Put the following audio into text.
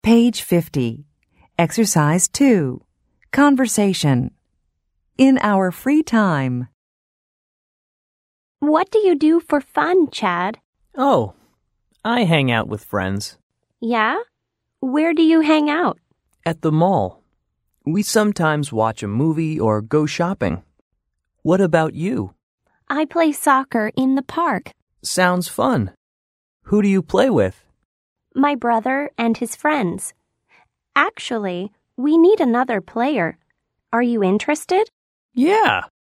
Page 50. Exercise 2. Conversation. In our free time. What do you do for fun, Chad? Oh, I hang out with friends. Yeah? Where do you hang out? At the mall. We sometimes watch a movie or go shopping. What about you? I play soccer in the park. Sounds fun. Who do you play with? My brother and his friends. Actually, we need another player. Are you interested? Yeah.